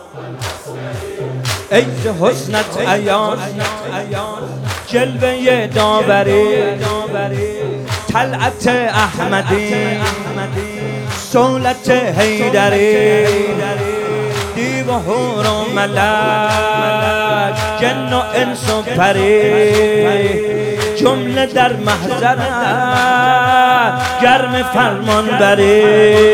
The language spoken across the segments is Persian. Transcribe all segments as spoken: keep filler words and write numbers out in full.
ای ز حسنت عیان جلوه داوری طلعت احمدی سولت حیدری دیو و حور و ملک جن و انس و پری جمله در محضرت گرم فرمان بری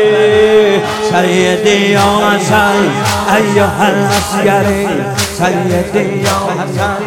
سیدی یا حسن ایها العسکری سیدی یا حسن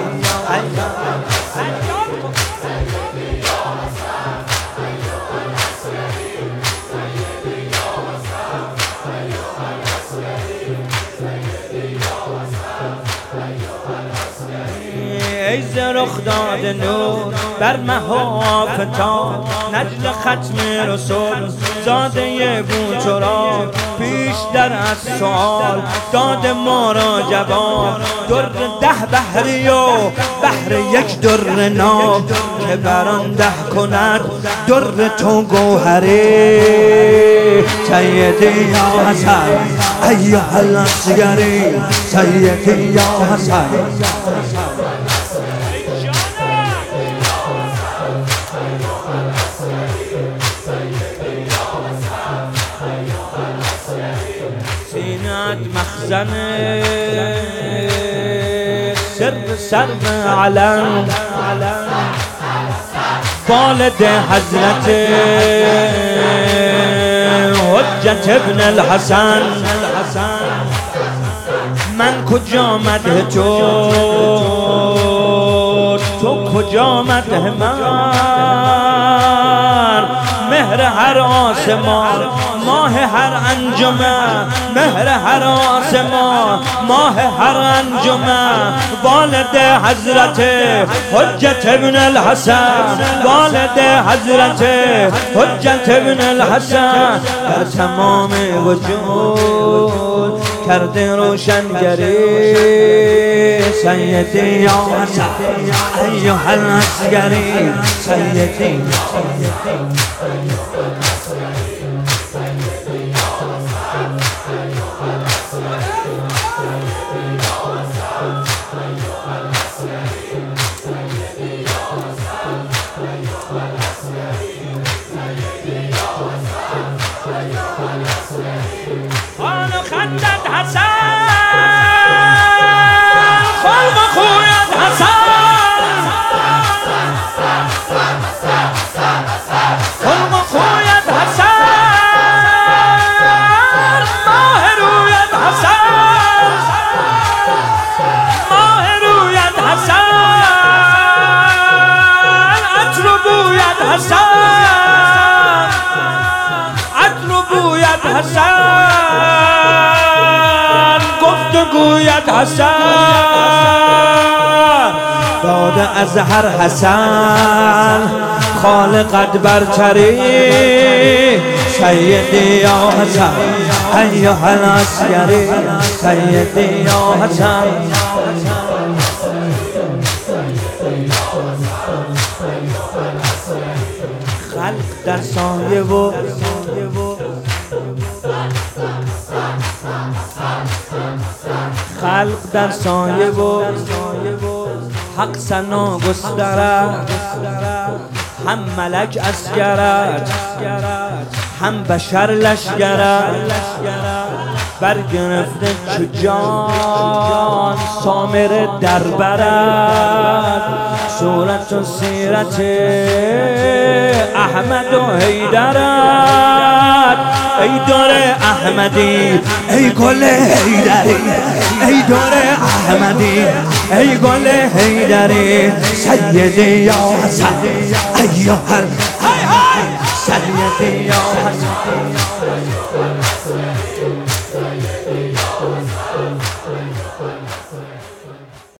ای ز رخ داد نور بر مه و آفتاب نجل ختم رسول زاده بوچرا پیش در از سؤال داد ما را جواب در ده بحری و بحر یک در ناب که بران ده کند در تو گوهری سیدی یا حسن ایها العسکری سیدی یا حسن سینت مخزن سر سر علم والد حضرت حجت ابن الحسن من کجا مدح تو تو کجا مدح من مهر هر آسمان ماه هر انجمن مهر هر آسمان ماه هر انجمن والد حضرت حجت ابن الحسن والد حضرت حجت ابن الحسن در تمام وجود کرده روشنگری سیدی یا حسن ایها العسکری سیدی خان خندت حسن خلق خویت حسن خلق خویت حسن ماه رویت حسن ماه رویت حسن عطر بویت حسن عطر بویت حسن گوید حسن داد از هر حسن خالقت برتری سیدی یا حسن ایها العسکری سیدی یا حسن خلق در سایه و خلق در سایه و حق ثنا گسترد هم ملک اسگرد هم بشر لشگرد برگرفته چو جان سامر در برد صورت و سیرت احمد و حیدرد ای دور احمدی ای گل حیدری ای دور احمدی ای گل حیدری سیدی یا حسن ایها سیدی یا حسن